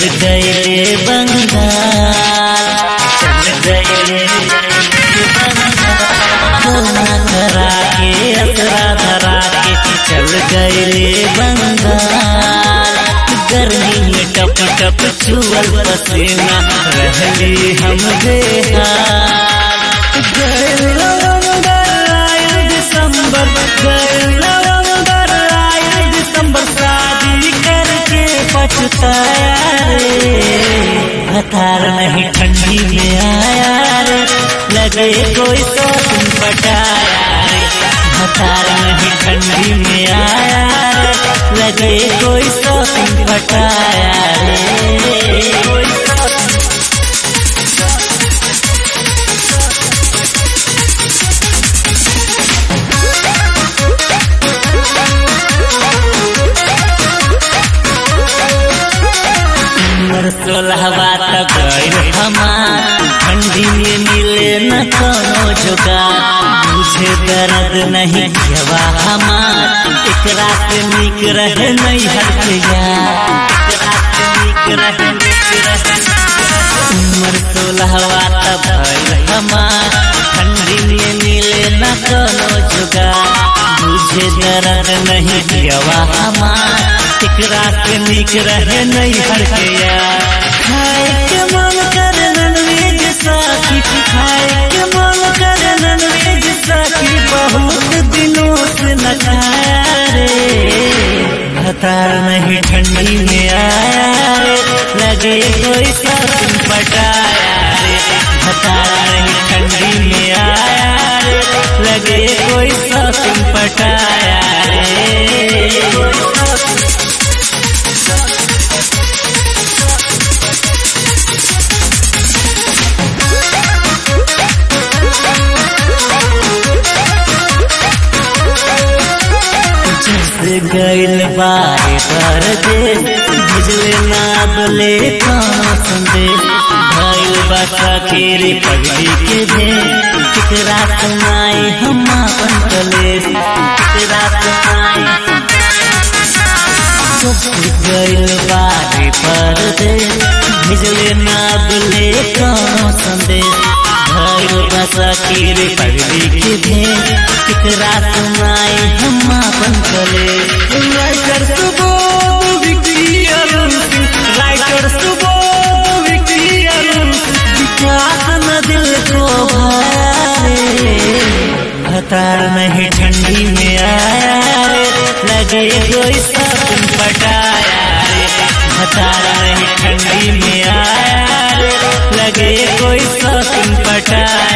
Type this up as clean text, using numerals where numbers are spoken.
गए बंगाल, चल गए बंगाल करा के असरा धरा के चल गए बंगाल। गर्मी में टप टप चुअल पसीना रहली हम बेहाल। गए नवंबर आए दिसंबर, गए नवंबर आए दिसंबर, शादी करके पछताया रे। हतार नहीं ठंडी में आया रे, लगे कोई शौकीन पटाया रे। हतार नहीं ठंडी में आया रे, लगे कोई शौकीन पटाया रे। सोलहवा तक गई हमार, ठंडी में मिले न कोनो जुगाड़। मुझे दर्द नहीं जवा हमार, एकरा से निक रहे नहीं हर यार, एकरा से निक रहे। उम्र 16 तक गई हमार, ठंडी में मिले न कोनो जुगाड़। मुझे दर्द नहीं जवा हमार, एकरा से निक रहे नहीं हर यार। खाए के मन करे नॉनवेज साथी, खाए के मन करे नॉनवेज साथी, बहुत दिनों से न खाया रे। हतार नहीं ठंडी में आया रे, लगे कोई शौकीन पटाया रे। हतार नहीं ठंडी में आया रे, लगे कोई शौकीन पटाया रे। गइल बारे परदेश, भेजले ना बोले कौनो संदेश। गइल बा सखीरी पगली के भेष, केकरा सुनाई हम अपन कलेश, केकरा सुनाई। गइल बारे परदेश, भेजले ना बोले कौनो संदेश। गइल बा सखीरी पगली के भेष, केकरा सुनाई हम अपन कलेश। राइटर सुबोध विकी अरुण, राइटर सुबोध विकी अरुण, विकास न दिल को भाया रे। हतार नहीं ठंडी में आया रे, लगे कोई शौकीन पटाया रे। हतार नहीं ठंडी में आया रे, लगे कोई शौकीन पटाया।